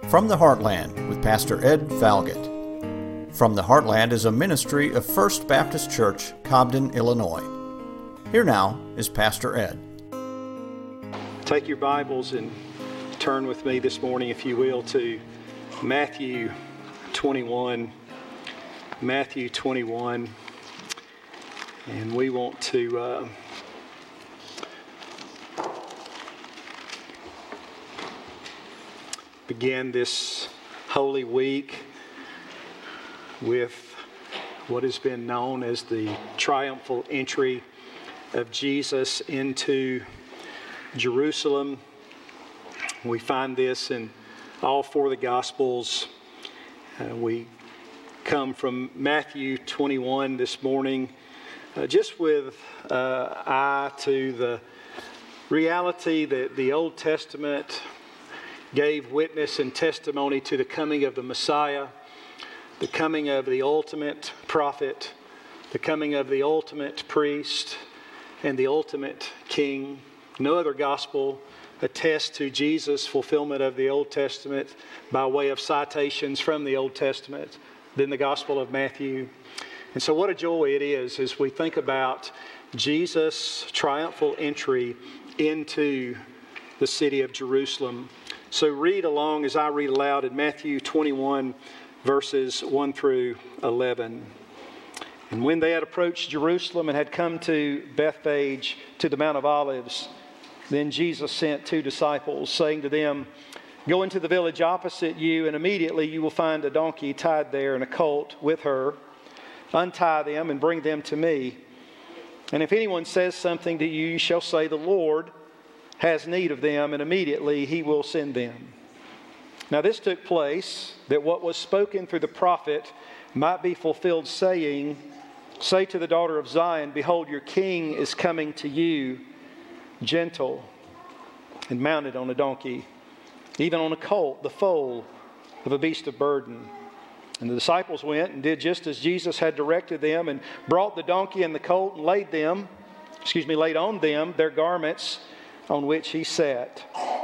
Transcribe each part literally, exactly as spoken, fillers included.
From the Heartland with Pastor Ed Falgett. From the Heartland is a ministry of First Baptist Church, Cobden, Illinois. Here now is Pastor Ed. Take your Bibles and turn with me this morning, if you will, to Matthew twenty-one. Matthew twenty-one. And we want to uh, begin this Holy Week with what has been known as the triumphal entry of Jesus into Jerusalem. We find this in all four of the Gospels. Uh, we come from Matthew twenty-one this morning, uh, just with uh, eye to the reality that the Old Testament gave witness and testimony to the coming of the Messiah, the coming of the ultimate prophet, the coming of the ultimate priest, and the ultimate king. No other gospel attests to Jesus' fulfillment of the Old Testament by way of citations from the Old Testament than the Gospel of Matthew. And so what a joy it is as we think about Jesus' triumphal entry into the city of Jerusalem. So read along as I read aloud in Matthew twenty-one, verses one through eleven. And when they had approached Jerusalem and had come to Bethphage, to the Mount of Olives, then Jesus sent two disciples, saying to them, "Go into the village opposite you, and immediately you will find a donkey tied there and a colt with her. Untie them and bring them to me. And if anyone says something to you, you shall say, 'The Lord has need of them,' and immediately he will send them." Now this took place, that what was spoken through the prophet might be fulfilled, saying, "Say to the daughter of Zion, Behold, your king is coming to you, gentle and mounted on a donkey, even on a colt, the foal of a beast of burden." And the disciples went and did just as Jesus had directed them, and brought the donkey and the colt and laid them, excuse me, laid on them their garments, on which he sat.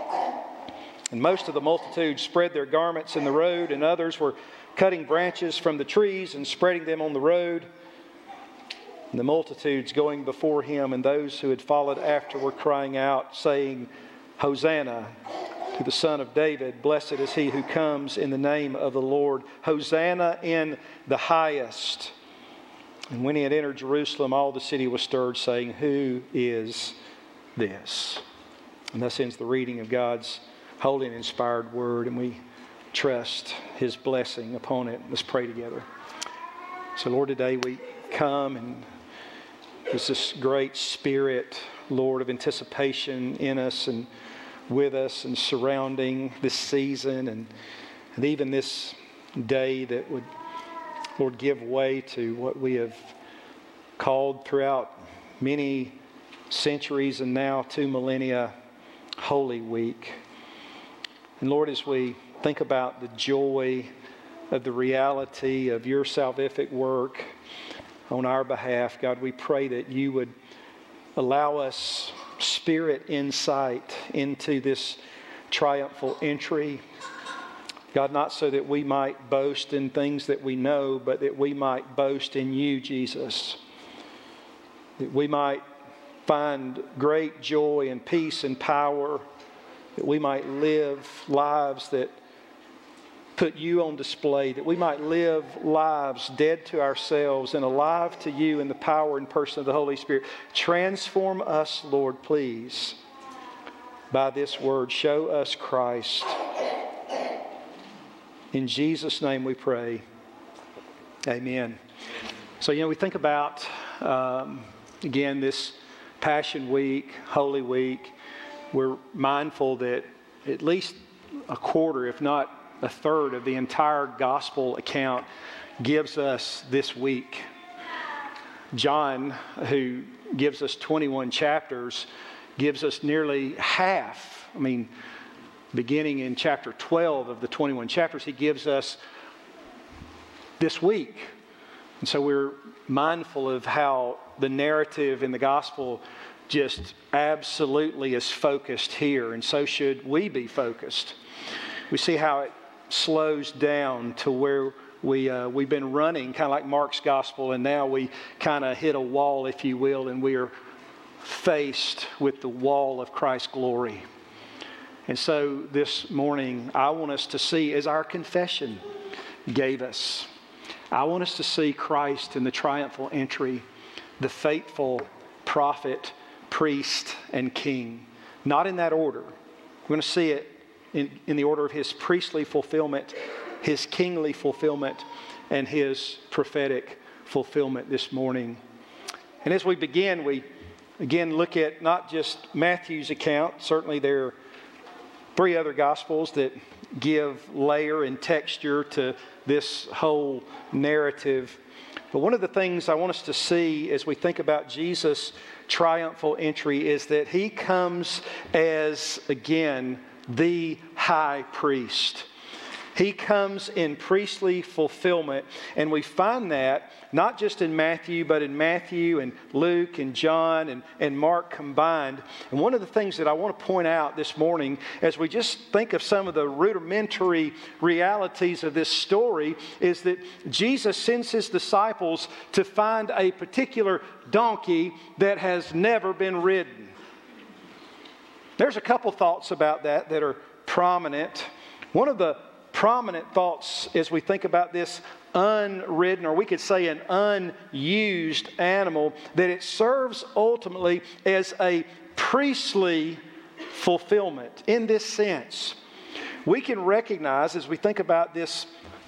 And most of the multitude spread their garments in the road, and others were cutting branches from the trees and spreading them on the road. And the multitudes going before him and those who had followed after were crying out, saying, "Hosanna to the Son of David. Blessed is he who comes in the name of the Lord. Hosanna in the highest." And when he had entered Jerusalem, all the city was stirred, saying, "Who is this?" And thus ends the reading of God's holy and inspired word, and we trust his blessing upon it. Let's pray together. So Lord, today we come, and there's this great spirit, Lord, of anticipation in us and with us and surrounding this season and, and even this day that would, Lord, give way to what we have called throughout many centuries and now two millennia, Holy Week. And Lord, as we think about the joy of the reality of your salvific work on our behalf, God, we pray that you would allow us spirit insight into this triumphal entry. God, not so that we might boast in things that we know, but that we might boast in you, Jesus. That we might find great joy and peace and power, that we might live lives that put you on display, that we might live lives dead to ourselves and alive to you in the power and person of the Holy Spirit. Transform us, Lord, please, by this word. Show us Christ. In Jesus' name we pray. Amen. So, you know, we think about, um, again, this Passion Week, Holy Week. We're mindful that at least a quarter, if not a third, of the entire gospel account gives us this week. John, who gives us twenty-one chapters, gives us nearly half. I mean, beginning in chapter twelve of the twenty-one chapters, he gives us this week. And so we're mindful of how the narrative in the gospel just absolutely is focused here, and so should we be focused. We see how it slows down to where we, uh, we've been running, kind of like Mark's gospel, and now we kind of hit a wall, if you will, and we are faced with the wall of Christ's glory. And so this morning, I want us to see, as our confession gave us, I want us to see Christ in the triumphal entry, the faithful prophet, priest, and king. Not in that order. We're going to see it in, in the order of his priestly fulfillment, his kingly fulfillment, and his prophetic fulfillment this morning. And as we begin, we again look at not just Matthew's account. Certainly there are three other Gospels that give layer and texture to this whole narrative. But one of the things I want us to see as we think about Jesus' triumphal entry is that he comes as, again, the high priest. He comes in priestly fulfillment, and we find that not just in Matthew, but in Matthew and Luke and John and, and Mark combined. And one of the things that I want to point out this morning, as we just think of some of the rudimentary realities of this story, is that Jesus sends his disciples to find a particular donkey that has never been ridden. There's a couple thoughts about that that are prominent. One of the prominent thoughts as we think about this unridden, or we could say an unused animal, that it serves ultimately as a priestly fulfillment. In this sense, we can recognize as we think about this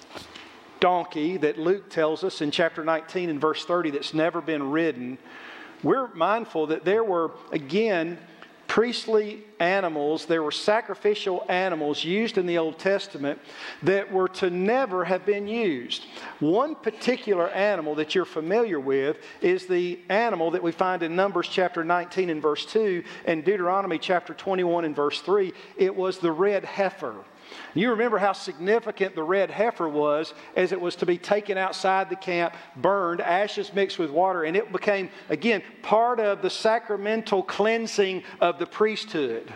donkey that Luke tells us in chapter nineteen and verse thirty that's never been ridden, we're mindful that there were, again, priestly animals, there were sacrificial animals used in the Old Testament that were to never have been used. One particular animal that you're familiar with is the animal that we find in Numbers chapter nineteen and verse two and Deuteronomy chapter twenty-one and verse three. It was the red heifer. You remember how significant the red heifer was, as it was to be taken outside the camp, burned, ashes mixed with water, and it became, again, part of the sacramental cleansing of the priesthood.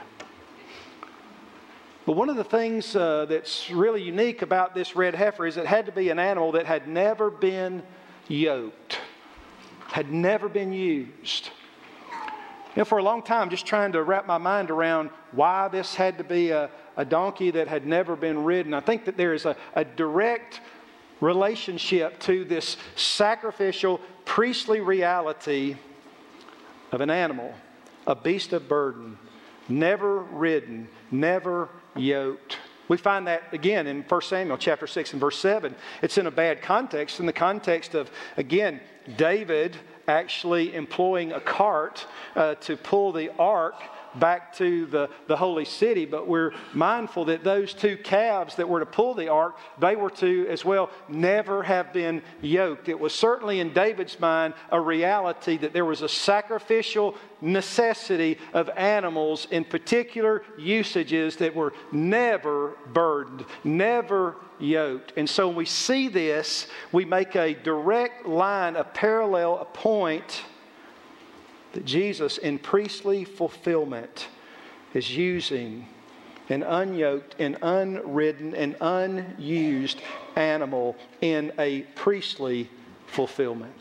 But one of the things uh, that's really unique about this red heifer is it had to be an animal that had never been yoked, had never been used. You know, for a long time, just trying to wrap my mind around why this had to be a, a donkey that had never been ridden. I think that there is a, a direct relationship to this sacrificial, priestly reality of an animal, a beast of burden, never ridden, never yoked. We find that again in First Samuel chapter six and verse seven. It's in a bad context, in the context of, again, David actually employing a cart uh, to pull the ark back to the, the holy city. But we're mindful that those two calves that were to pull the ark, they were to as well never have been yoked. It was certainly in David's mind a reality that there was a sacrificial necessity of animals in particular usages that were never burdened, never yoked. And so when we see this, we make a direct line, a parallel, a point that Jesus in priestly fulfillment is using an unyoked and unridden and unused animal in a priestly fulfillment.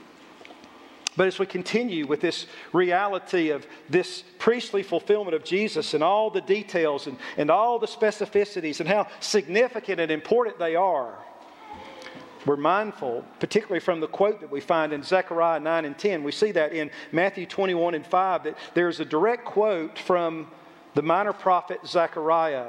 But as we continue with this reality of this priestly fulfillment of Jesus and all the details and, and all the specificities and how significant and important they are, we're mindful, particularly from the quote that we find in Zechariah nine and ten. We see that in Matthew twenty-one and five, that there's a direct quote from the minor prophet Zechariah.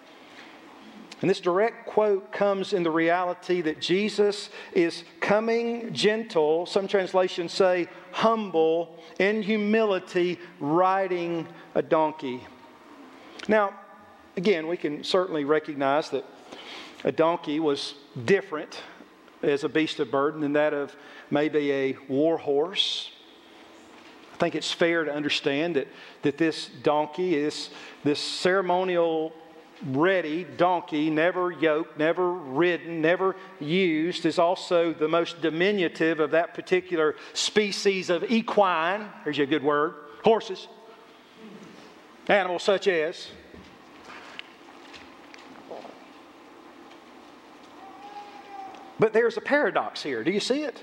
And this direct quote comes in the reality that Jesus is coming gentle, some translations say humble, in humility, riding a donkey. Now, again, we can certainly recognize that a donkey was different as a beast of burden than that of maybe a war horse. I think it's fair to understand that, that this donkey, is this ceremonial ready donkey, never yoked, never ridden, never used, is also the most diminutive of that particular species of equine. Here's a good word. Horses. Animals such as. But there's a paradox here. Do you see it?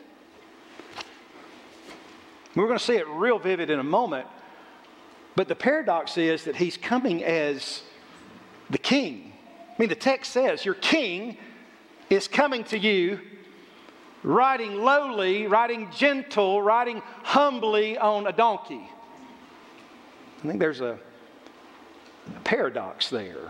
We're going to see it real vivid in a moment. But the paradox is that he's coming as the king. I mean, the text says your king is coming to you riding lowly, riding gentle, riding humbly on a donkey. I think there's a, a paradox there.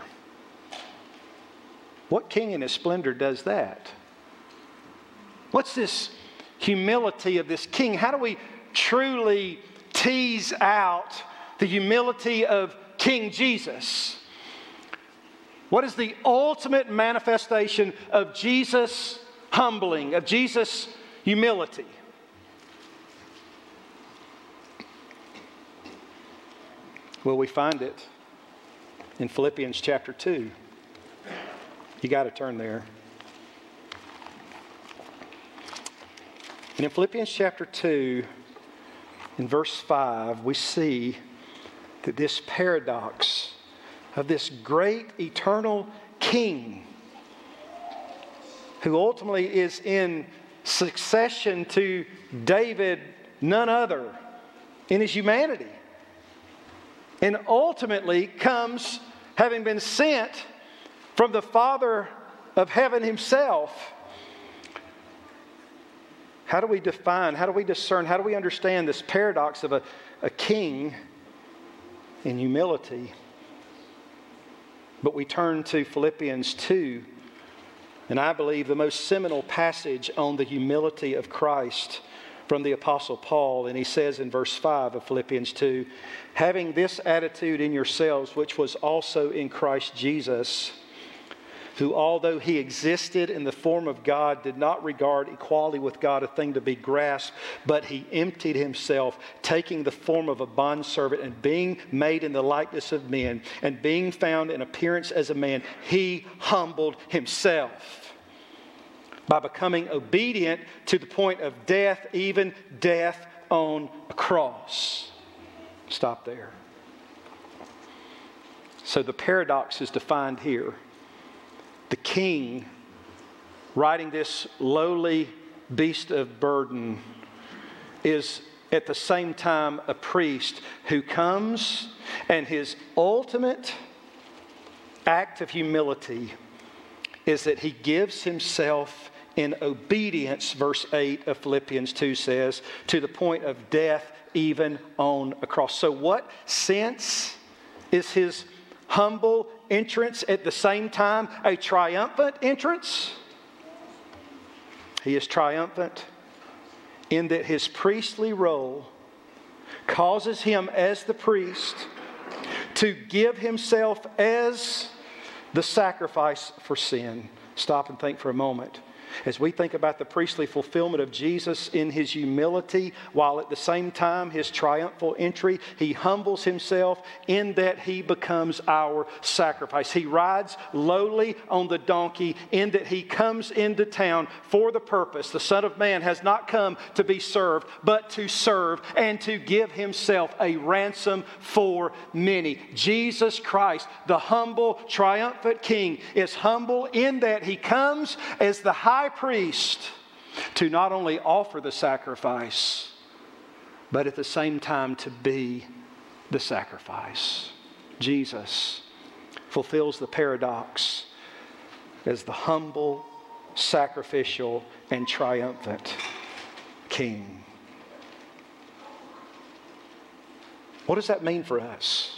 What king in his splendor does that? What's this humility of this king? How do we truly tease out the humility of King Jesus? What is the ultimate manifestation of Jesus' humbling, of Jesus' humility? Well, we find it in Philippians chapter two. You got to turn there. And in Philippians chapter two, in verse five, we see that this paradox of this great eternal king who ultimately is in succession to David, none other, in his humanity, and ultimately comes having been sent from the Father of heaven himself. How do we define, how do we discern, how do we understand this paradox of a, a king in humility? But we turn to Philippians two, and I believe the most seminal passage on the humility of Christ from the Apostle Paul. And he says in verse five of Philippians two, having this attitude in yourselves, which was also in Christ Jesus, who, although he existed in the form of God, did not regard equality with God a thing to be grasped, but he emptied himself, taking the form of a bondservant and being made in the likeness of men, and being found in appearance as a man, he humbled himself by becoming obedient to the point of death, even death on a cross. Stop there. So the paradox is defined here. The king, riding this lowly beast of burden, is at the same time a priest who comes, and his ultimate act of humility is that he gives himself in obedience, verse eight of Philippians two says, to the point of death, even on a cross. So what sense is his humble entrance at the same time a triumphant entrance? He is triumphant in that his priestly role causes him as the priest to give himself as the sacrifice for sin. Stop and think for a moment. As we think about the priestly fulfillment of Jesus in his humility, while at the same time his triumphal entry, he humbles himself in that he becomes our sacrifice. He rides lowly on the donkey in that he comes into town for the purpose. The Son of Man has not come to be served, but to serve and to give himself a ransom for many. Jesus Christ, the humble, triumphant King, is humble in that he comes as the high priest to not only offer the sacrifice, but at the same time to be the sacrifice. Jesus fulfills the paradox as the humble, sacrificial, and triumphant King. What does that mean for us?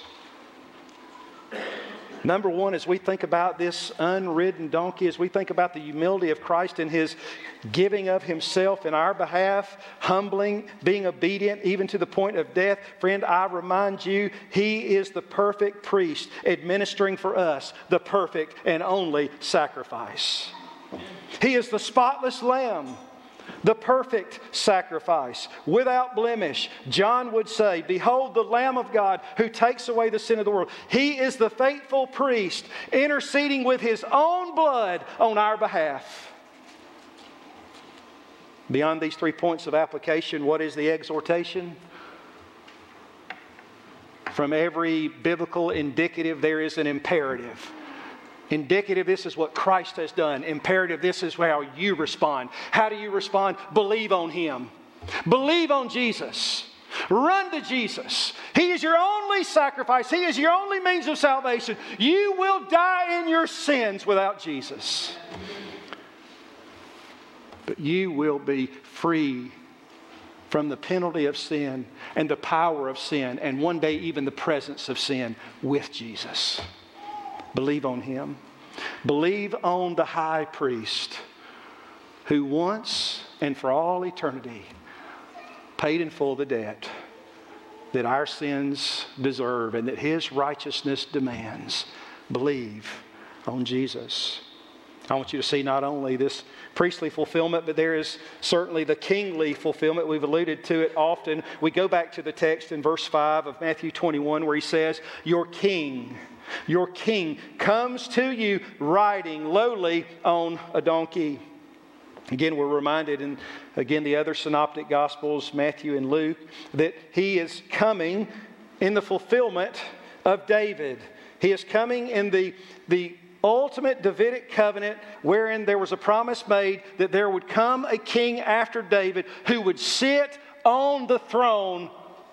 Number one, as we think about this unridden donkey, as we think about the humility of Christ in his giving of himself in our behalf, humbling, being obedient, even to the point of death, friend, I remind you, he is the perfect priest administering for us the perfect and only sacrifice. He is the spotless lamb, the perfect sacrifice, without blemish. John would say, behold the Lamb of God who takes away the sin of the world. He is the faithful priest interceding with his own blood on our behalf. Beyond these three points of application, what is the exhortation? From every biblical indicative, there is an imperative. Indicative, this is what Christ has done. Imperative, this is how you respond. How do you respond? Believe on Him. Believe on Jesus. Run to Jesus. He is your only sacrifice. He is your only means of salvation. You will die in your sins without Jesus. But you will be free from the penalty of sin and the power of sin, and one day even the presence of sin with Jesus. Believe on Him. Believe on the high priest who once and for all eternity paid in full the debt that our sins deserve and that His righteousness demands. Believe on Jesus. I want you to see not only this priestly fulfillment, but there is certainly the kingly fulfillment. We've alluded to it often. We go back to the text in verse five of Matthew twenty-one where He says, Your king, your king comes to you riding lowly on a donkey. Again, we're reminded in, again, the other synoptic gospels, Matthew and Luke, that He is coming in the fulfillment of David. He is coming in the, the ultimate Davidic covenant wherein there was a promise made that there would come a king after David who would sit on the throne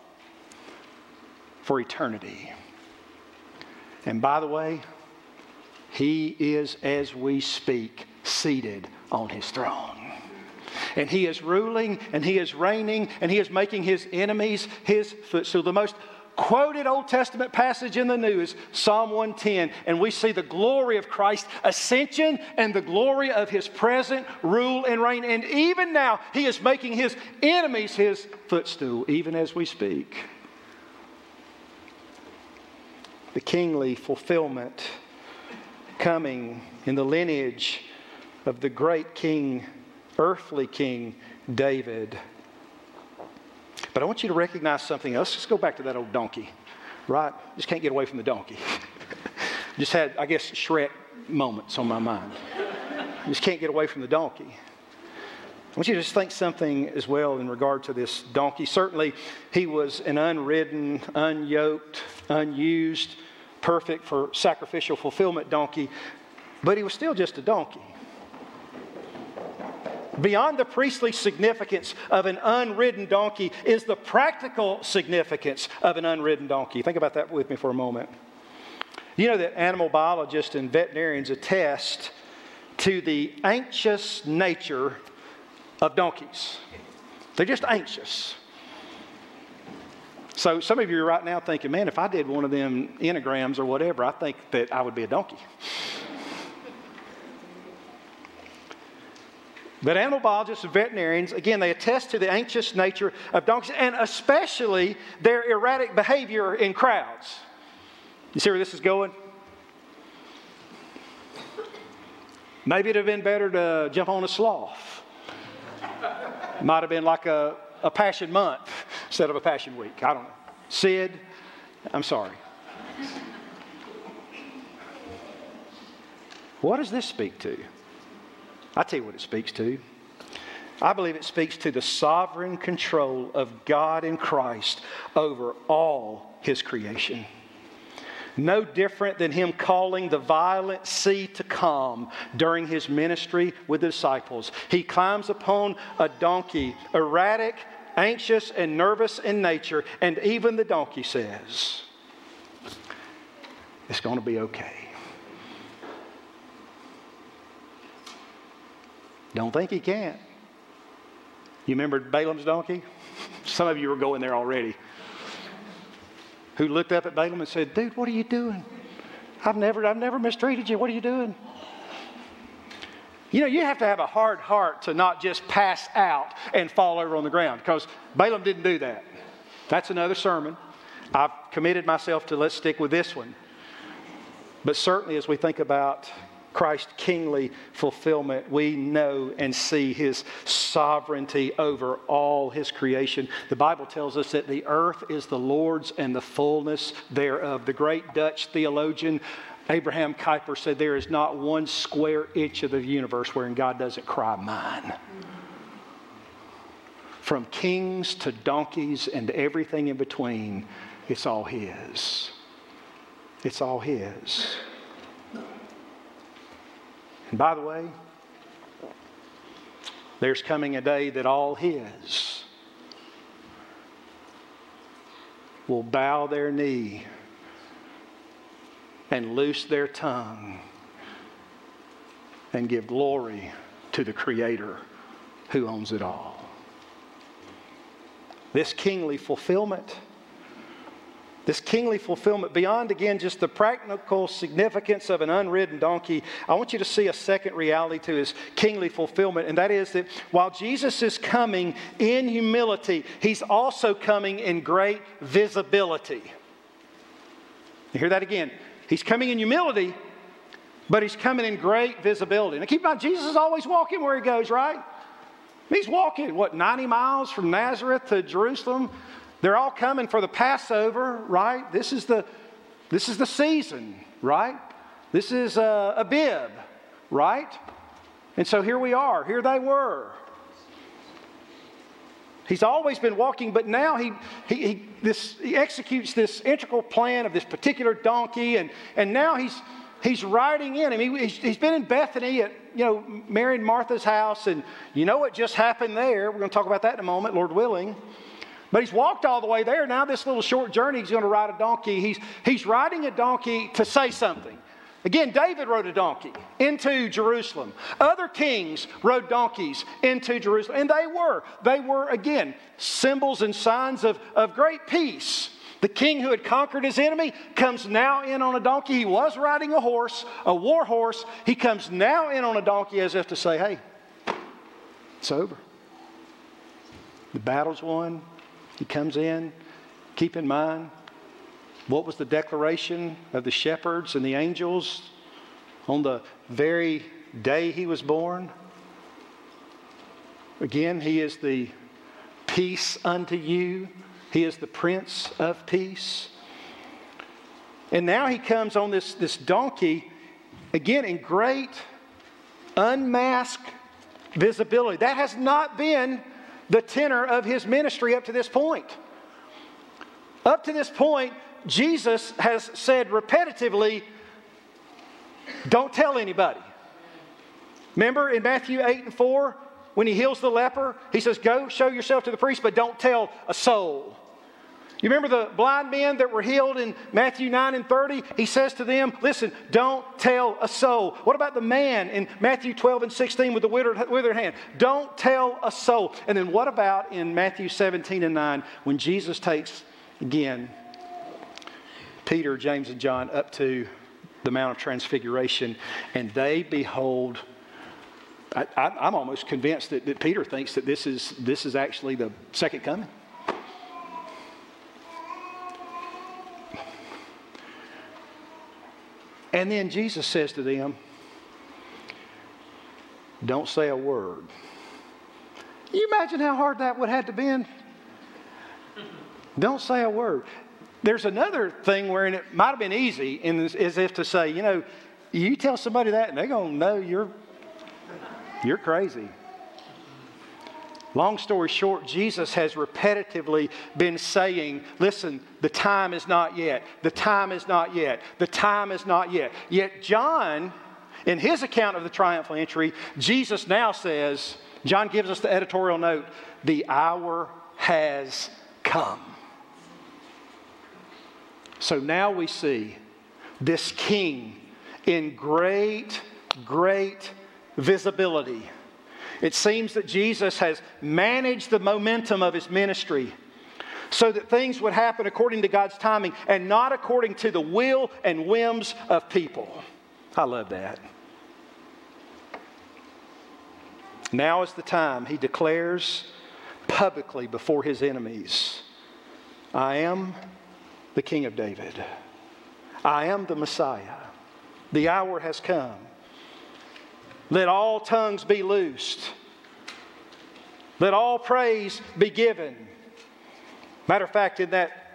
for eternity. And by the way, He is, as we speak, seated on His throne. And He is ruling, and He is reigning, and He is making His enemies His footstool. The most quoted Old Testament passage in the New is Psalm one ten, and we see the glory of Christ's ascension and the glory of His present rule and reign. And even now, He is making His enemies His footstool, even as we speak. The kingly fulfillment coming in the lineage of the great king, earthly king, David. But I want you to recognize something else. Let's go back to that old donkey, right? Just can't get away from the donkey. Just had, I guess, Shrek moments on my mind. Just can't get away from the donkey. I want you to just think something as well in regard to this donkey. Certainly, he was an unridden, unyoked, unused, perfect for sacrificial fulfillment donkey, but he was still just a donkey. Beyond the priestly significance of an unridden donkey is the practical significance of an unridden donkey. Think about that with me for a moment. You know that animal biologists and veterinarians attest to the anxious nature of donkeys. They're just anxious. So some of you are right now thinking, man, if I did one of them enneagrams or whatever, I think that I would be a donkey. But animal biologists and veterinarians, again, they attest to the anxious nature of donkeys and especially their erratic behavior in crowds. You see where this is going? Maybe it would have been better to jump on a sloth. Might have been like a, a passion month instead of a passion week. I don't know. Sid, I'm sorry. What does this speak to? I'll tell you what it speaks to. I believe it speaks to the sovereign control of God in Christ over all His creation. No different than Him calling the violent sea to calm during His ministry with the disciples. He climbs upon a donkey, erratic, anxious, and nervous in nature, and even the donkey says, it's going to be okay. Don't think He can't. You remember Balaam's donkey? Some of you were going there already. Who looked up at Balaam and said, dude, what are you doing? I've never, I've never mistreated you. What are you doing? You know, you have to have a hard heart to not just pass out and fall over on the ground, because Balaam didn't do that. That's another sermon. I've committed myself to let's stick with this one. But certainly as we think about Christ's kingly fulfillment, we know and see His sovereignty over all His creation. The Bible tells us that the earth is the Lord's and the fullness thereof. The great Dutch theologian Abraham Kuyper said there is not one square inch of the universe wherein God doesn't cry mine. From kings to donkeys and everything in between, it's all His. It's all His. And by the way, there's coming a day that all His will bow their knee and loose their tongue and give glory to the Creator who owns it all. This kingly fulfillment, this kingly fulfillment, beyond again just the practical significance of an unridden donkey, I want you to see a second reality to His kingly fulfillment, and that is that while Jesus is coming in humility, He's also coming in great visibility. You hear that again? He's coming in humility, but He's coming in great visibility. Now keep in mind, Jesus is always walking where He goes, right? He's walking, what, ninety miles from Nazareth to Jerusalem? They're all coming for the Passover, right? This is the, this is the season, right? This is uh, Abib, right? And so here we are. Here they were. He's always been walking, but now he, he, he, this, he executes this integral plan of this particular donkey, and, and now he's, he's riding in. I mean, he's, he's been in Bethany at, you know, Mary and Martha's house, and you know what just happened there. We're going to talk about that in a moment, Lord willing. But he's walked all the way there. Now this little short journey, he's going to ride a donkey. He's, he's riding a donkey to say something. Again, David rode a donkey into Jerusalem. Other kings rode donkeys into Jerusalem. And they were. They were, again, symbols and signs of, of great peace. The king who had conquered his enemy comes now in on a donkey. He was riding a horse, a war horse. He comes now in on a donkey as if to say, hey, it's over. The battle's won. He comes in. Keep in mind, what was the declaration of the shepherds and the angels on the very day He was born? Again, He is the peace unto you. He is the Prince of Peace. And now He comes on this, this donkey, again, in great unmasked visibility. That has not been the tenor of His ministry up to this point. Up to this point, Jesus has said repetitively, don't tell anybody. Remember in Matthew eight and four, when He heals the leper, He says, go show yourself to the priest, but don't tell a soul. You remember the blind men that were healed in Matthew nine and thirty? He says to them, listen, don't tell a soul. What about the man in Matthew twelve and sixteen with the withered, withered hand? Don't tell a soul. And then what about in Matthew seventeen and nine when Jesus takes, again, Peter, James, and John up to the Mount of Transfiguration, and they behold, I, I, I'm almost convinced that, that Peter thinks that this is, this is actually the second coming. And then Jesus says to them, don't say a word. Can you imagine how hard that would have to been? Don't say a word. There's another thing wherein it might have been easy, in this, as if to say, you know, you tell somebody that and they're going to know you're, you're crazy. Long story short, Jesus has repetitively been saying, listen, the time is not yet. The time is not yet. The time is not yet. Yet John, in his account of the triumphal entry, Jesus now says, John gives us the editorial note, the hour has come. So now we see this king in great, great visibility. It seems that Jesus has managed the momentum of His ministry so that things would happen according to God's timing and not according to the will and whims of people. I love that. Now is the time, He declares publicly before His enemies, I am the King of David. I am the Messiah. The hour has come. Let all tongues be loosed. Let all praise be given. Matter of fact, in that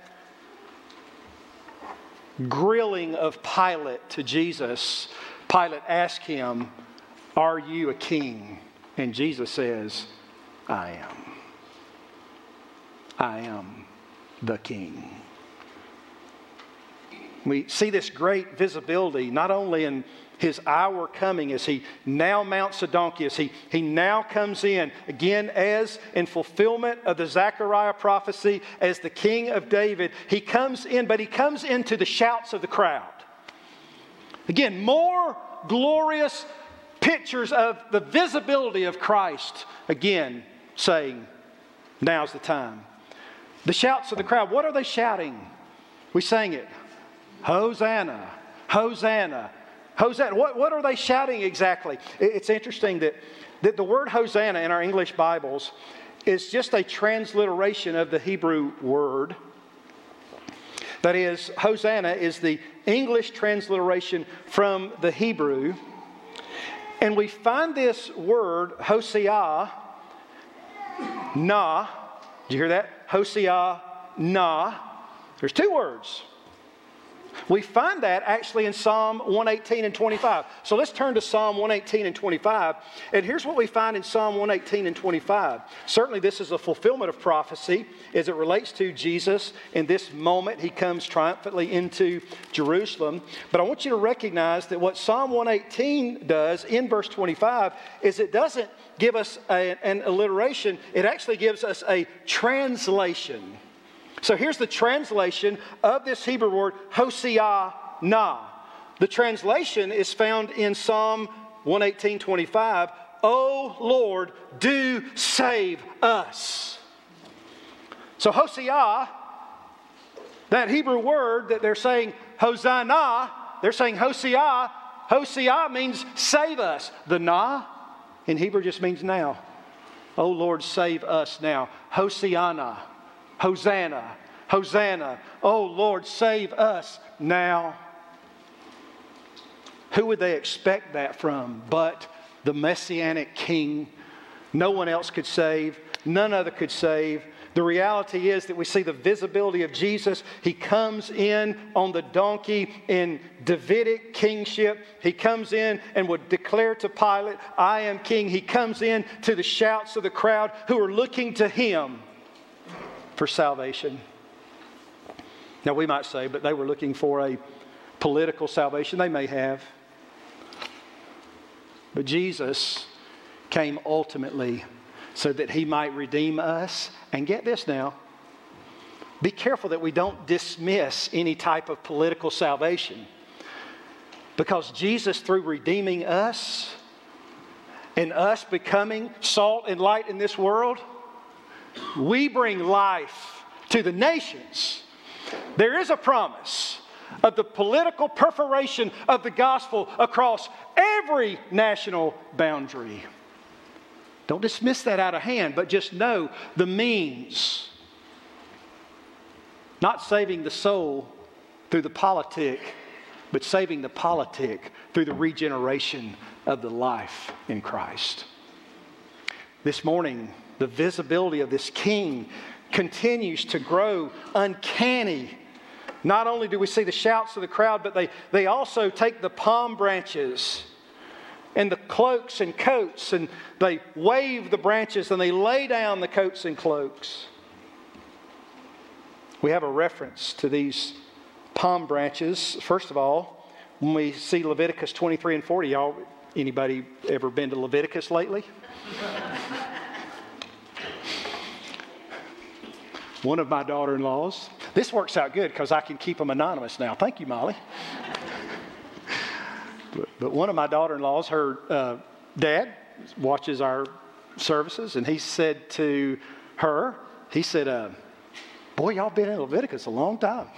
grilling of Pilate to Jesus, Pilate asked Him, are you a king? And Jesus says, I am. I am the King. We see this great visibility not only in his hour coming as he now mounts a donkey, as he, he now comes in, again as in fulfillment of the Zechariah prophecy, as the King of David. He comes in, but he comes into the shouts of the crowd. Again, more glorious pictures of the visibility of Christ. Again, saying, now's the time. The shouts of the crowd, what are they shouting? We sang it. Hosanna, Hosanna, Hosanna. What, what are they shouting exactly? It's interesting that, that the word Hosanna in our English Bibles is just a transliteration of the Hebrew word. That is, Hosanna is the English transliteration from the Hebrew. And we find this word, Hosea, na. Did you hear that? Hosea, na. There's two words. We find that actually in Psalm one eighteen and twenty-five. So let's turn to Psalm one eighteen and twenty-five. And here's what we find in Psalm one eighteen and twenty-five. Certainly this is a fulfillment of prophecy as it relates to Jesus. In this moment, he comes triumphantly into Jerusalem. But I want you to recognize that what Psalm one eighteen does in verse twenty-five is it doesn't give us a, an alliteration. It actually gives us a translation. So here's the translation of this Hebrew word, Hosea na. The translation is found in Psalm one eighteen, twenty-five. O Lord, do save us. So Hosea, that Hebrew word that they're saying Hosanna, they're saying Hosea. Hosea means save us. The na in Hebrew just means now. O Lord, save us now. Hosiana. Hosanna, Hosanna, oh Lord, save us now. Who would they expect that from but the Messianic King? No one else could save. None other could save. The reality is that we see the visibility of Jesus. He comes in on the donkey in Davidic kingship. He comes in and would declare to Pilate, I am king. He comes in to the shouts of the crowd who are looking to him for salvation. Now we might say, but they were looking for a political salvation. They may have. But Jesus came ultimately so that he might redeem us. And get this now. Be careful that we don't dismiss any type of political salvation. Because Jesus, through redeeming us and us becoming salt and light in this world, we bring life to the nations. There is a promise of the political perforation of the gospel across every national boundary. Don't dismiss that out of hand, but just know the means. Not saving the soul through the politic, but saving the politic through the regeneration of the life in Christ. This morning, the visibility of this King continues to grow uncanny. Not only do we see the shouts of the crowd, but they, they also take the palm branches and the cloaks and coats, and they wave the branches and they lay down the coats and cloaks. We have a reference to these palm branches. First of all, when we see Leviticus twenty-three and forty, y'all, anybody ever been to Leviticus lately? One of my daughter-in-laws. This works out good because I can keep them anonymous now. Thank you, Molly. but, but one of my daughter-in-laws, her uh, dad watches our services, and he said to her, he said, uh, boy, y'all been in Leviticus a long time.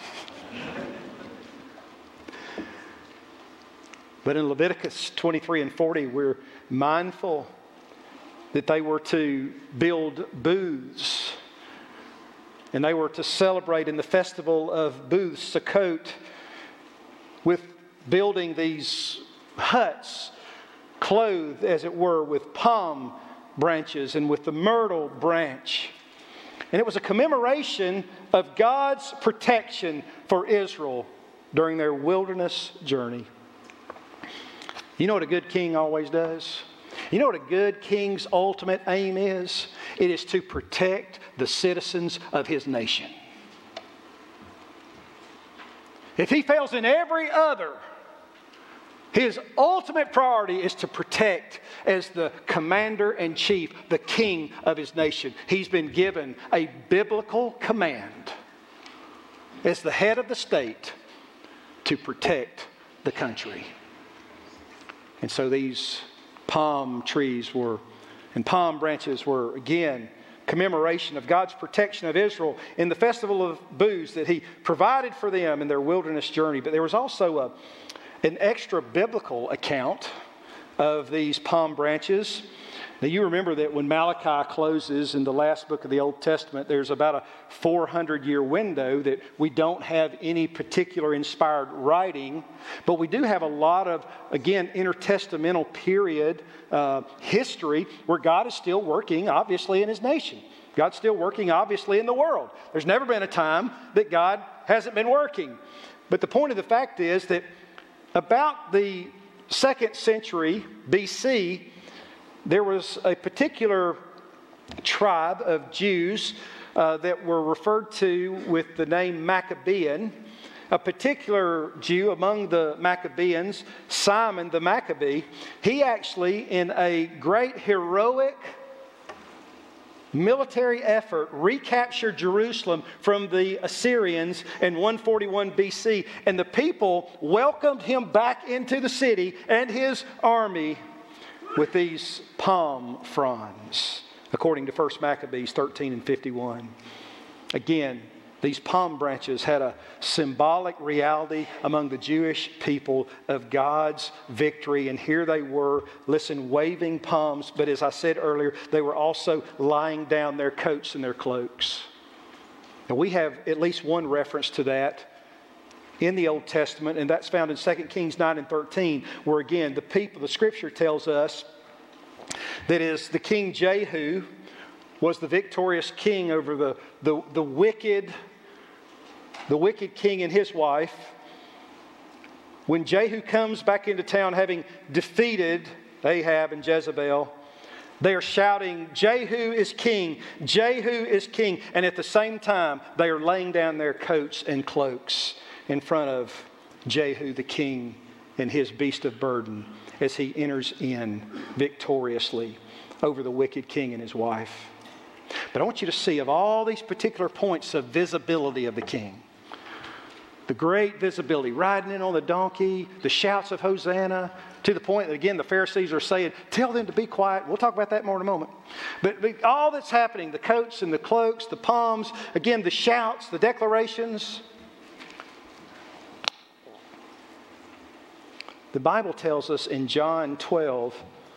But in Leviticus twenty-three and forty, we're mindful that they were to build booths. And they were to celebrate in the festival of Booths, Sukkot, with building these huts, clothed, as it were, with palm branches and with the myrtle branch. And it was a commemoration of God's protection for Israel during their wilderness journey. You know what a good king always does? You know what a good king's ultimate aim is? It is to protect the citizens of his nation. If he fails in every other, his ultimate priority is to protect as the commander-in-chief, the king of his nation. He's been given a biblical command as the head of the state to protect the country. And so these palm trees were, and palm branches were, again, commemoration of God's protection of Israel in the festival of booths that he provided for them in their wilderness journey. But there was also a an extra biblical account of these palm branches. Now you remember that when Malachi closes in the last book of the Old Testament, there's about a four hundred year window that we don't have any particular inspired writing, but we do have a lot of, again, intertestamental period uh, history where God is still working, obviously, in his nation. God's still working, obviously, in the world. There's never been a time that God hasn't been working. But the point of the fact is that about the second century B C, there was a particular tribe of Jews uh, that were referred to with the name Maccabean. A particular Jew among the Maccabeans, Simon the Maccabee, he actually, in a great heroic military effort, recaptured Jerusalem from the Assyrians in one forty-one B C, and the people welcomed him back into the city and his army with these palm fronds, according to First Maccabees thirteen and fifty-one. Again, these palm branches had a symbolic reality among the Jewish people of God's victory. And here they were, listen, waving palms. But as I said earlier, they were also lying down their coats and their cloaks. Now we have at least one reference to that in the Old Testament, and that's found in Second Kings nine and thirteen, where again, the people, the Scripture tells us that is the King Jehu was the victorious king over the, the, the wicked the wicked king and his wife. When Jehu comes back into town having defeated Ahab and Jezebel, they are shouting, Jehu is king, Jehu is king. And at the same time, they are laying down their coats and cloaks in front of Jehu the king and his beast of burden as he enters in victoriously over the wicked king and his wife. But I want you to see of all these particular points of visibility of the king, the great visibility, riding in on the donkey, the shouts of Hosanna, to the point that, again, the Pharisees are saying, tell them to be quiet. We'll talk about that more in a moment. But, but all that's happening, the coats and the cloaks, the palms, again, the shouts, the declarations. The Bible tells us in John twelve,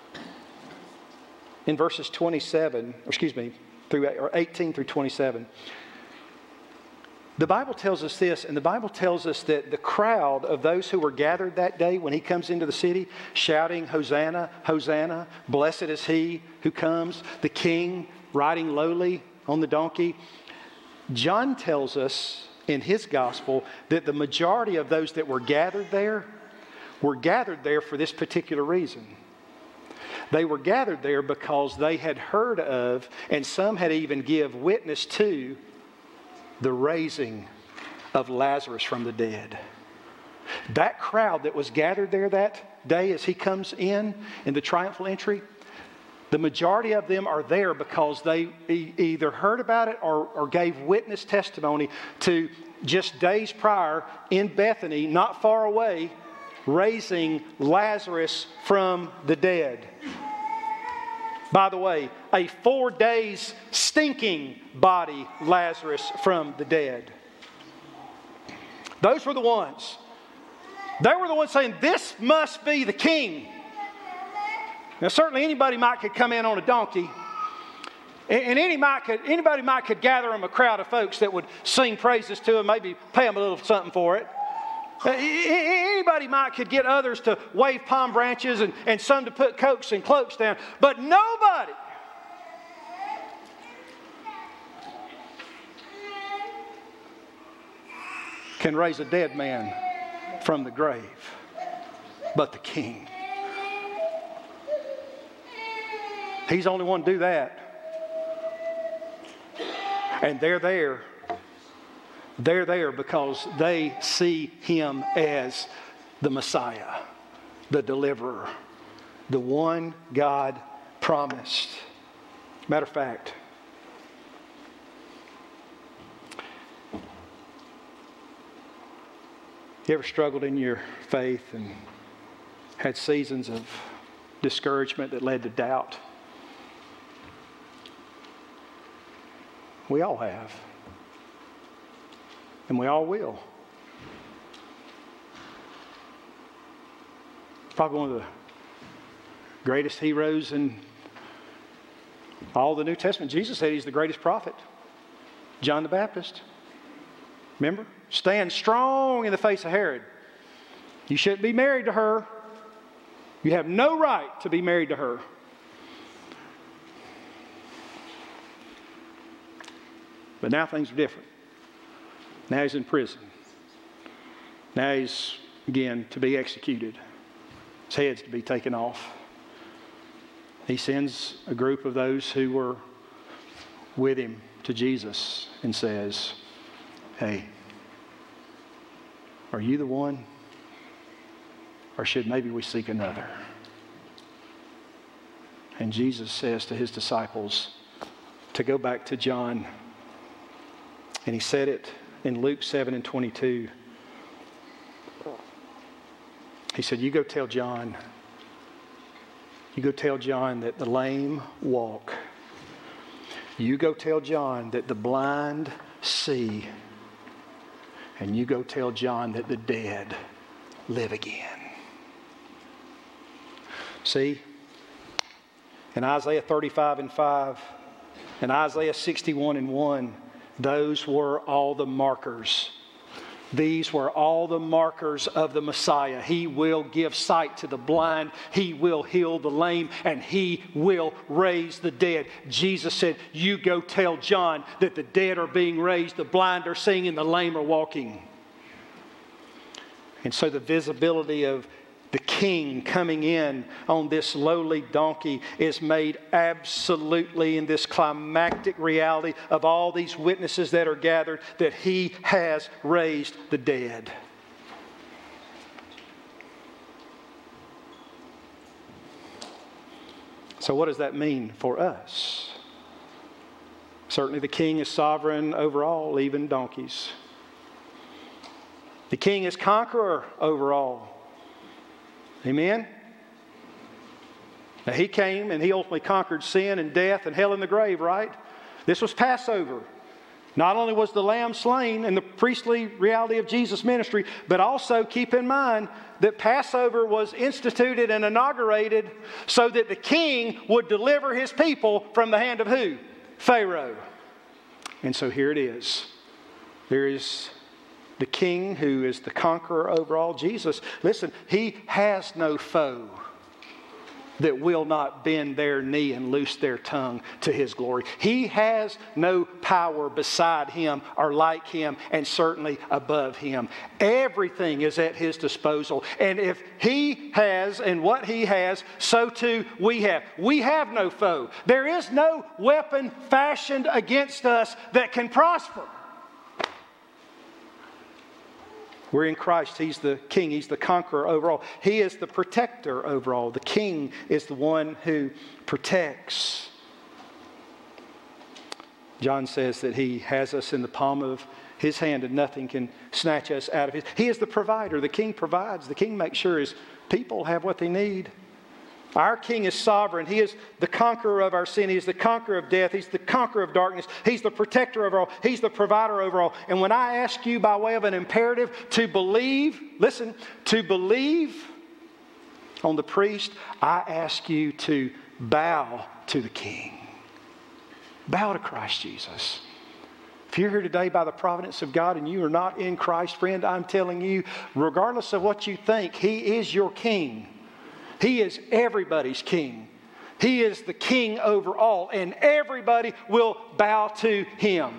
in verses twenty-seven, or excuse me, through or eighteen through twenty-seven, the Bible tells us this, and the Bible tells us that the crowd of those who were gathered that day when he comes into the city, shouting, Hosanna, Hosanna, blessed is he who comes, the king riding lowly on the donkey. John tells us in his gospel that the majority of those that were gathered there were gathered there for this particular reason. They were gathered there because they had heard of, and some had even give witness to, the raising of Lazarus from the dead. That crowd that was gathered there that day as he comes in, in the triumphal entry, the majority of them are there because they e- either heard about it or, or gave witness testimony to just days prior in Bethany, not far away, raising Lazarus from the dead. By the way, a four days stinking body, Lazarus from the dead. Those were the ones. They were the ones saying, this must be the king. Now certainly anybody might could come in on a donkey. And any might could, anybody might could gather them a crowd of folks that would sing praises to him, maybe pay him a little something for it. Anybody might could get others to wave palm branches and, and some to put coats and cloaks down, but nobody can raise a dead man from the grave but the king. He's the only one to do that. And they're there They're there because they see him as the Messiah, the deliverer, the one God promised. Matter of fact, you ever struggled in your faith and had seasons of discouragement that led to doubt? We all have. And we all will. Probably one of the greatest heroes in all the New Testament. Jesus said he's the greatest prophet. John the Baptist. Remember? Stand strong in the face of Herod. You shouldn't be married to her. You have no right to be married to her. But now things are different. Now he's in prison. Now he's, again, to be executed. His head's to be taken off. He sends a group of those who were with him to Jesus and says, hey, are you the one? Or should maybe we seek another? And Jesus says to his disciples to go back to John. And he said it in Luke seven and twenty-two. He said, you go tell John, you go tell John that the lame walk. You go tell John that the blind see. And you go tell John that the dead live again. See, in Isaiah thirty-five and five, and Isaiah sixty-one and one, those were all the markers. These were all the markers of the Messiah. He will give sight to the blind. He will heal the lame. And He will raise the dead. Jesus said, you go tell John that the dead are being raised, the blind are seeing, and the lame are walking. And so the visibility of the King coming in on this lowly donkey is made absolutely in this climactic reality of all these witnesses that are gathered that He has raised the dead. So what does that mean for us? Certainly the King is sovereign over all, even donkeys. The King is conqueror over all. Amen? Now He came and He ultimately conquered sin and death and hell and the grave, right? This was Passover. Not only was the lamb slain in the priestly reality of Jesus' ministry, but also keep in mind that Passover was instituted and inaugurated so that the king would deliver his people from the hand of who? Pharaoh. And so here it is. There is the King who is the conqueror over all. Jesus, listen, He has no foe that will not bend their knee and loose their tongue to His glory. He has no power beside Him or like Him and certainly above Him. Everything is at His disposal. And if He has and what He has, so too we have. We have no foe. There is no weapon fashioned against us that can prosper. We're in Christ. He's the King. He's the conqueror over all. He is the protector over all. The King is the one who protects. John says that He has us in the palm of His hand and nothing can snatch us out of His. He is the provider. The King provides. The King makes sure His people have what they need. Our King is sovereign. He is the conqueror of our sin. He is the conqueror of death. He's the conqueror of darkness. He's the protector over all. He's the provider over all. And when I ask you by way of an imperative to believe, listen, to believe on the priest, I ask you to bow to the King. Bow to Christ Jesus. If you're here today by the providence of God and you are not in Christ, friend, I'm telling you, regardless of what you think, He is your King. He is everybody's King. He is the King over all, and everybody will bow to Him.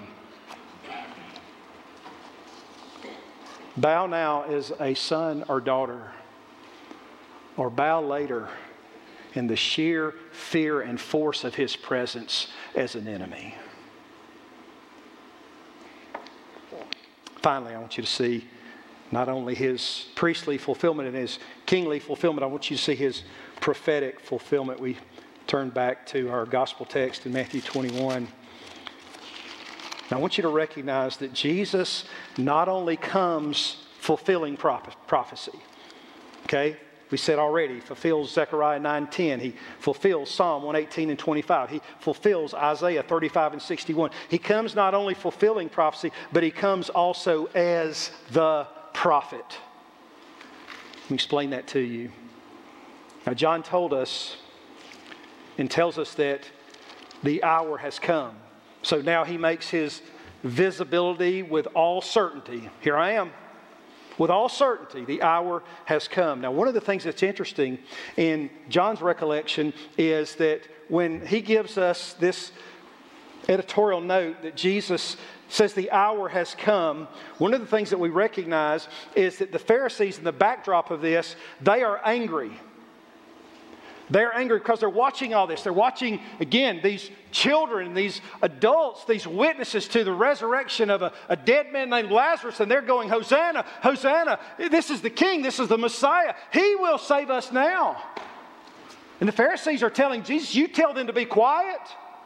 Bow now as a son or daughter, or bow later in the sheer fear and force of His presence as an enemy. finally, I want you to see not only his priestly fulfillment and his kingly fulfillment, I want you to see his prophetic fulfillment. We turn back to our gospel text in Matthew twenty-one. Now, I want you to recognize that Jesus not only comes fulfilling prophecy, okay? We said already, he fulfills Zechariah nine ten. He fulfills Psalm one eighteen and twenty-five. He fulfills Isaiah thirty-five and sixty-one. He comes not only fulfilling prophecy, but he comes also as the prophet. Let me explain that to you. Now, John told us and tells us that the hour has come. So now he makes his visibility with all certainty. Here I am. With all certainty, the hour has come. Now, one of the things that's interesting in John's recollection is that when he gives us this editorial note that Jesus says the hour has come, one of the things that we recognize is that the Pharisees, in the backdrop of this, they are angry. They're angry because they're watching all this. They're watching, again, these children, these adults, these witnesses to the resurrection of a, a dead man named Lazarus, and they're going, Hosanna, Hosanna, this is the King, this is the Messiah. He will save us now. And the Pharisees are telling Jesus, you tell them to be quiet.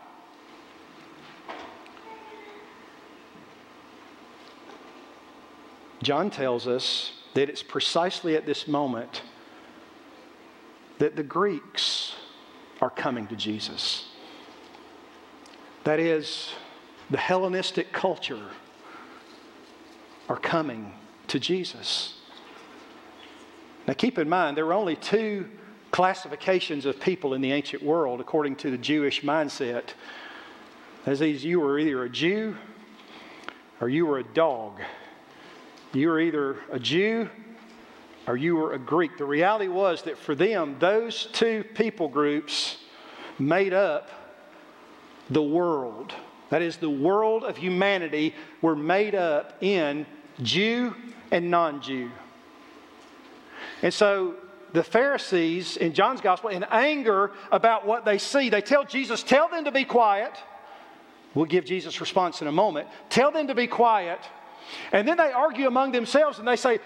John tells us that it's precisely at this moment that the Greeks are coming to Jesus. That is, the Hellenistic culture are coming to Jesus. Now keep in mind, there were only two classifications of people in the ancient world according to the Jewish mindset. As these, you were either a Jew or you were a dog. You were either a Jew or you were a Greek. The reality was that for them, those two people groups made up the world. That is, the world of humanity were made up in Jew and non-Jew. And so the Pharisees in John's gospel, in anger about what they see, they tell Jesus, tell them to be quiet. We'll give Jesus' response in a moment. Tell them to be quiet. And then they argue among themselves and they say,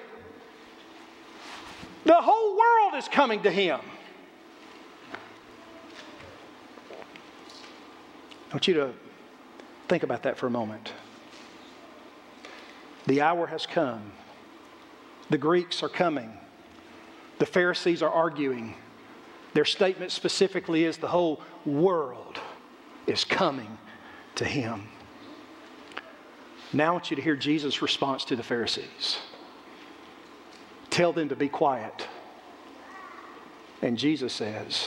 the whole world is coming to him. I want you to think about that for a moment. The hour has come. The Greeks are coming. The Pharisees are arguing. Their statement specifically is the whole world is coming to him. Now I want you to hear Jesus' response to the Pharisees. Tell them to be quiet. And Jesus says,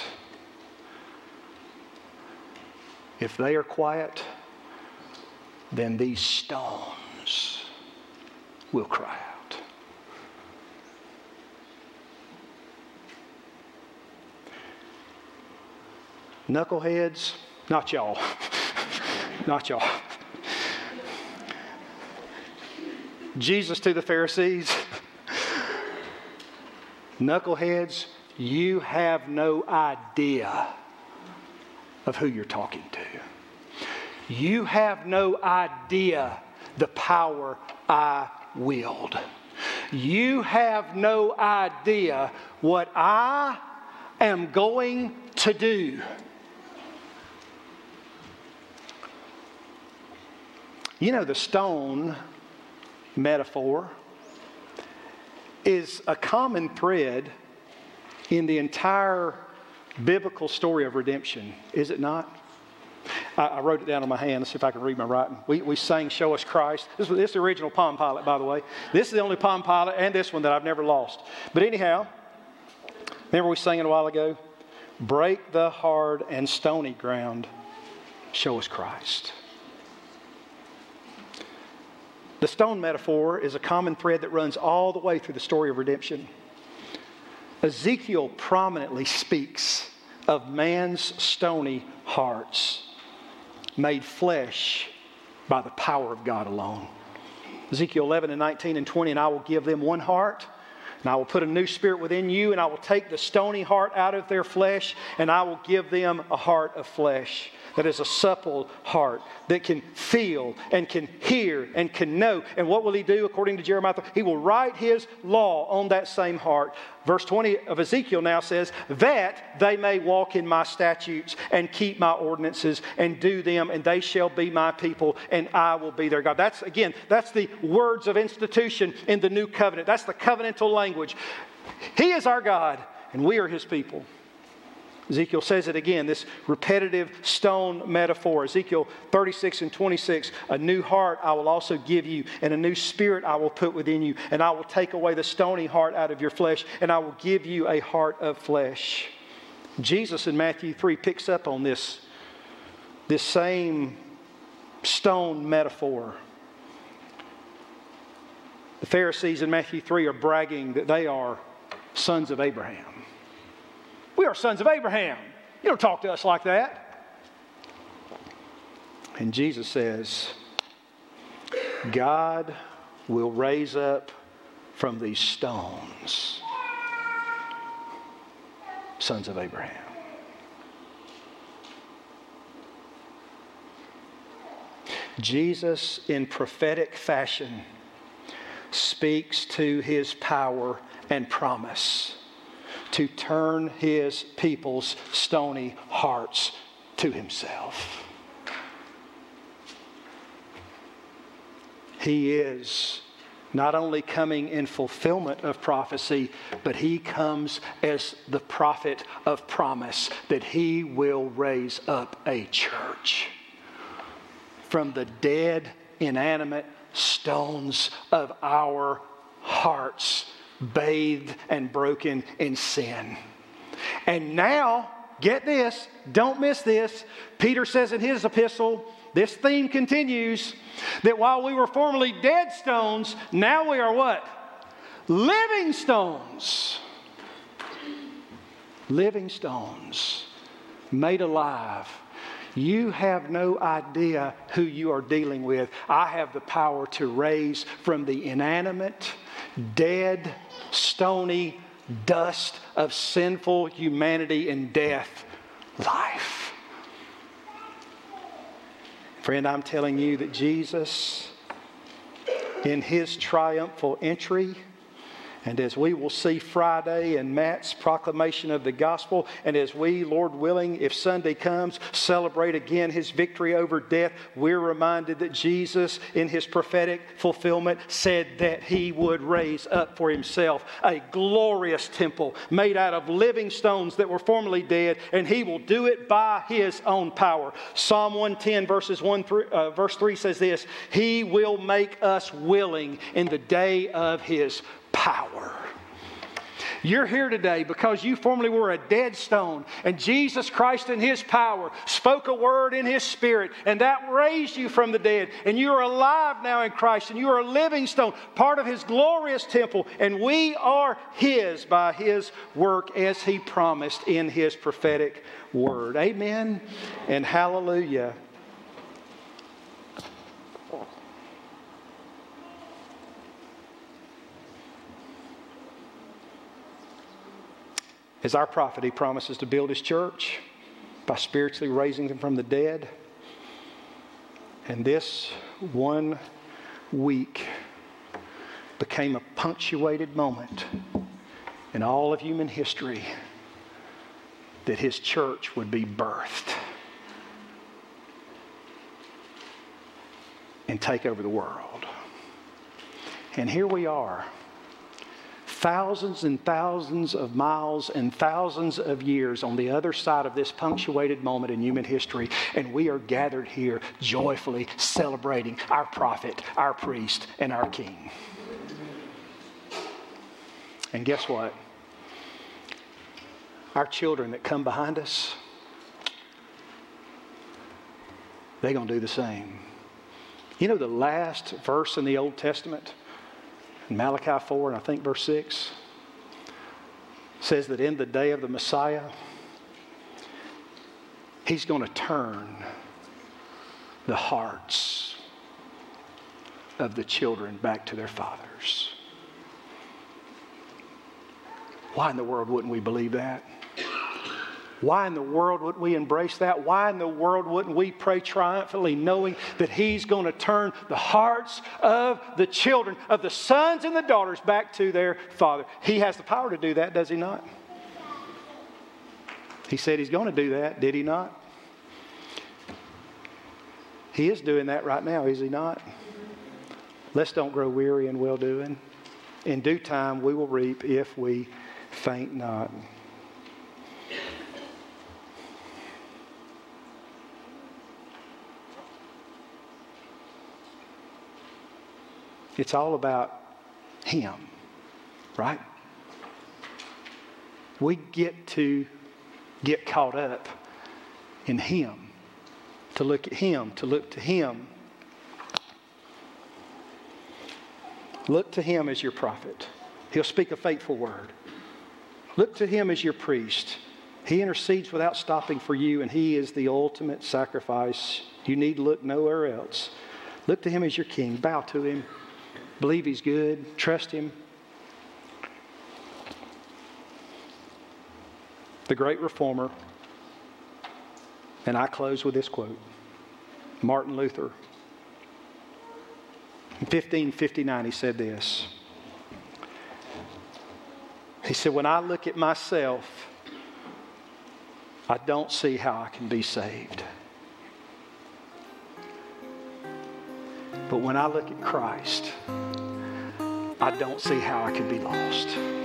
if they are quiet, then these stones will cry out. Knuckleheads, not y'all. Not y'all. Jesus to the Pharisees, knuckleheads, you have no idea of who you're talking to. You have no idea the power I wield. You have no idea what I am going to do. You know, the stone metaphor is a common thread in the entire biblical story of redemption, is it not? I, I wrote it down on my hand. Let's see if I can read my writing. We, we sang Show Us Christ. This, this is the original Palm Pilot, by the way. This is the only Palm Pilot and this one that I've never lost. But anyhow, remember we sang it a while ago? Break the hard and stony ground. Show us Christ. The stone metaphor is a common thread that runs all the way through the story of redemption. Ezekiel prominently speaks of man's stony hearts made flesh by the power of God alone. Ezekiel eleven and nineteen and twenty, and I will give them one heart And I will put a new spirit within you, and I will take the stony heart out of their flesh, and I will give them a heart of flesh. That is a supple heart that can feel and can hear and can know. And what will He do according to Jeremiah? He will write His law on that same heart. Verse twenty of Ezekiel now says, that they may walk in my statutes and keep my ordinances and do them, and they shall be my people, and I will be their God. That's, again, that's the words of institution in the new covenant. That's the covenantal language. He is our God, and we are His people. Ezekiel says it again, this repetitive stone metaphor. Ezekiel thirty-six and twenty-six, a new heart I will also give you, and a new spirit I will put within you, and I will take away the stony heart out of your flesh, and I will give you a heart of flesh. Jesus in Matthew three picks up on this, this same stone metaphor. The Pharisees in Matthew three are bragging that they are sons of Abraham. We are sons of Abraham. You don't talk to us like that. And Jesus says, God will raise up from these stones sons of Abraham. Jesus, in prophetic fashion, speaks to His power and promise to turn His people's stony hearts to Himself. He is not only coming in fulfillment of prophecy, but He comes as the prophet of promise that He will raise up a church from the dead, inanimate stones of our hearts, bathed and broken in sin. And now, get this, don't miss this. Peter says in his epistle, this theme continues, that while we were formerly dead stones, now we are what? Living stones. Living stones. Made alive. You have no idea who you are dealing with. I have the power to raise from the inanimate, dead, stony dust of sinful humanity and death, life. Friend, I'm telling you that Jesus, in His triumphal entry, and as we will see Friday in Matt's proclamation of the gospel, and as we, Lord willing, if Sunday comes, celebrate again His victory over death, we're reminded that Jesus, in His prophetic fulfillment, said that He would raise up for Himself a glorious temple made out of living stones that were formerly dead, and He will do it by His own power. Psalm one ten verses one through, uh, verse three says this, He will make us willing in the day of His power. You're here today because you formerly were a dead stone, and Jesus Christ in His power spoke a word in His Spirit, and that raised you from the dead, and you are alive now in Christ, and you are a living stone, part of His glorious temple, and we are His by His work as He promised in His prophetic word. Amen and hallelujah. As our prophet, He promises to build His church by spiritually raising them from the dead. And this one week became a punctuated moment in all of human history that His church would be birthed and take over the world. And here we are. Thousands and thousands of miles and thousands of years on the other side of this punctuated moment in human history, and we are gathered here joyfully celebrating our prophet, our priest, and our king. And guess what? Our children that come behind us, they're going to do the same. You know the last verse in the Old Testament? In Malachi four, and I think verse six, says that in the day of the Messiah, He's going to turn the hearts of the children back to their fathers. Why in the world wouldn't we believe that? Why in the world wouldn't we embrace that? Why in the world wouldn't we pray triumphantly knowing that He's going to turn the hearts of the children, of the sons and the daughters back to their Father? He has the power to do that, does He not? He said He's going to do that, did He not? He is doing that right now, is He not? Let's don't grow weary in well-doing. In due time we will reap if we faint not. It's all about Him, right? We get to get caught up in Him, to look at Him, to look to Him. Look to Him as your prophet. He'll speak a faithful word. Look to Him as your priest. He intercedes without stopping for you, and He is the ultimate sacrifice. You need look nowhere else. Look to Him as your king. Bow to Him. Believe He's good. Trust Him. The great reformer, and I close with this quote, Martin Luther. In fifteen fifty-nine, he said this. He said, when I look at myself, I don't see how I can be saved. But when I look at Christ, I don't see how I can be lost.